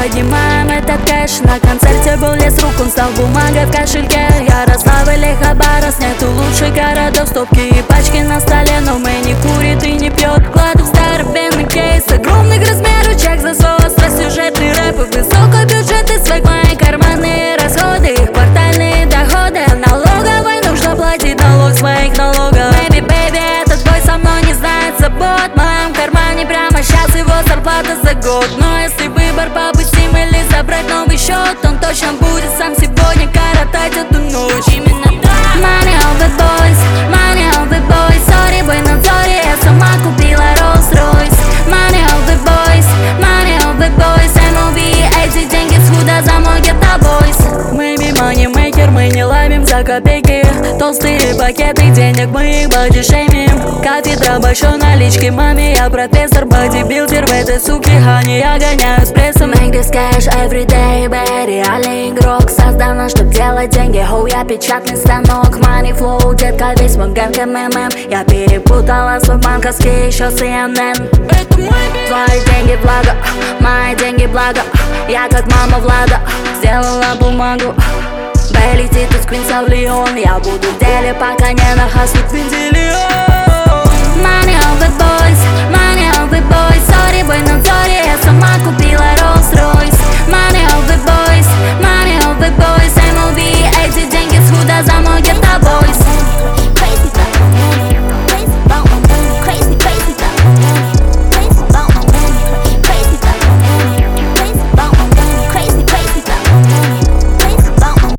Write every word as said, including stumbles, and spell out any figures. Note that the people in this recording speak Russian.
поднимаем этот кэш. На концерте был лес рук, он стал бумагой в кошельке. Ярославль, Хабаровск, нету лучших городов. Стопки и пачки на столе, но мы не курит и не пьет. Кладу в здоровенный кейс огромных размеров, чек за соус, сюжетный рэп и высокий бюджет. И свек мои карманные расходы, их квартальные доходы. Налоговой нужно платить налог своих налогов. Baby, baby, этот бой со мной не знает забот. В моем кармане прямо сейчас его зарплата за год. Но если выбор побыть им или забрать новый счет, он точно будет сам сегодня коротать эту ночь. Именно так. Money on the boys, money on the boys. Sorry, бой на зоре, я сама купила Rolls-Royce. Money on the boys, money on the boys. эм эл би, эти деньги сюда за мой гетто-бойс. Мы не moneymaker, мы не ловим за копейки. Толстые пакеты денег, мы их бодишеймим. Кафедра большой налички, маме я профессор. Бодибилдер в этой суке, Хани, я гоняю с прессом. Make this cash every day, baby. Реальный игрок, создана, чтоб делать деньги. Хоу, я печатный станок. Money flow, детка, весь мой гэнг эм эм эм. Я перепутала свой банковский еще с си эн эн. Твои деньги благо, мои деньги благо. Я как мама Влада, сделала бумагу. Бэй летит из Квинса в Лион. Я буду в деле, пока не нахасну квинтиллион. Money on the boys, money on the boys. Sorry, бой на зоре,